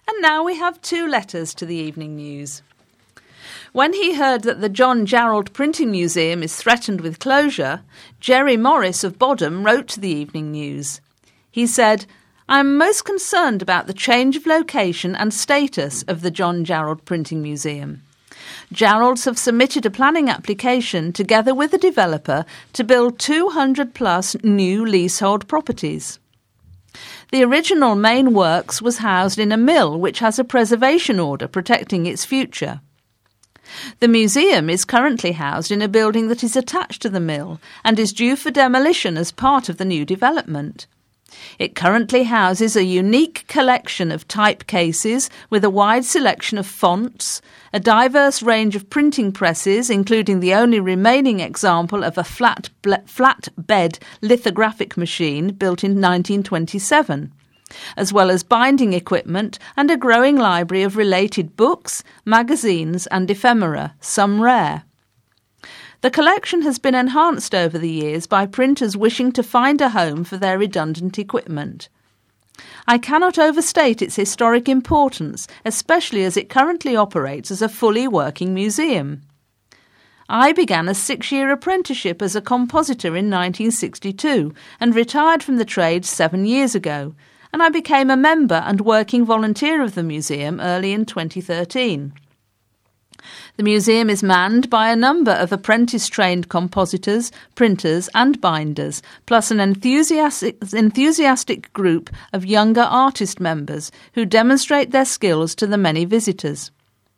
And now we have 2 letters to the Evening News. When he heard that the John Jarrold Printing Museum is threatened with closure, Jerry Morris of Bodham wrote to the Evening News. He said, "I am most concerned about the change of location and status of the John Jarrold Printing Museum. Jarrolds have submitted a planning application together with a developer to build 200 plus new leasehold properties. The original main works was housed in a mill which has a preservation order protecting its future. The museum is currently housed in a building that is attached to the mill and is due for demolition as part of the new development. It currently houses a unique collection of type cases with a wide selection of fonts, a diverse range of printing presses, including the only remaining example of a flat bed lithographic machine built in 1927, as well as binding equipment and a growing library of related books, magazines and ephemera, some rare. The collection has been enhanced over the years by printers wishing to find a home for their redundant equipment. I cannot overstate its historic importance, especially as it currently operates as a fully working museum. I began a 6-year apprenticeship as a compositor in 1962 and retired from the trade 7 years ago, and I became a member and working volunteer of the museum early in 2013. The museum is manned by a number of apprentice-trained compositors, printers and binders, plus an enthusiastic group of younger artist members who demonstrate their skills to the many visitors.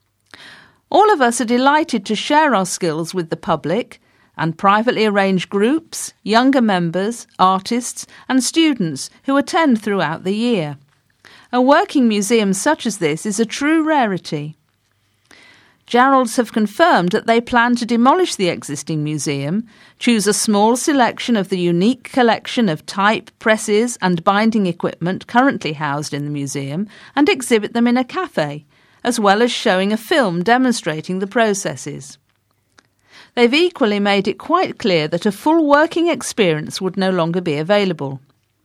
All of us are delighted to share our skills with the public and privately arrange groups, younger members, artists and students who attend throughout the year. A working museum such as this is a true rarity. Jarrolds have confirmed that they plan to demolish the existing museum, choose a small selection of the unique collection of type, presses and binding equipment currently housed in the museum and exhibit them in a cafe, as well as showing a film demonstrating the processes. They've equally made it quite clear that a full working experience would no longer be available.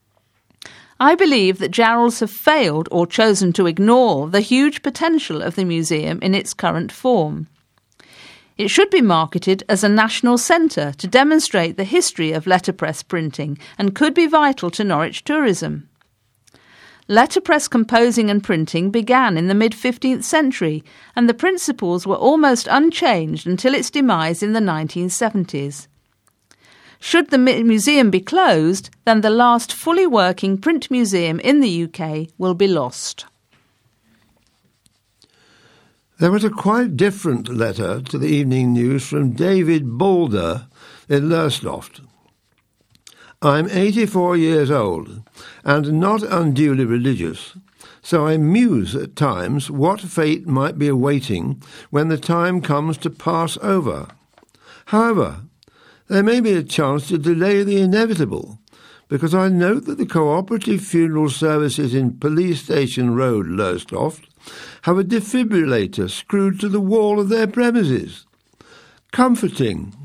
I believe that Jarrolds have failed or chosen to ignore the huge potential of the museum in its current form. It should be marketed as a national centre to demonstrate the history of letterpress printing and could be vital to Norwich tourism. Letterpress composing and printing began in the mid-15th century, and the principles were almost unchanged until its demise in the 1970s. Should the museum be closed, then the last fully working print museum in the UK will be lost. There was a quite different letter to the Evening News from David Balder in Lowestoft. I'm 84 years old and not unduly religious, so I muse at times what fate might be awaiting when the time comes to pass over. However, there may be a chance to delay the inevitable, because I note that the cooperative funeral services in Police Station Road, Lowestoft, have a defibrillator screwed to the wall of their premises. Comforting,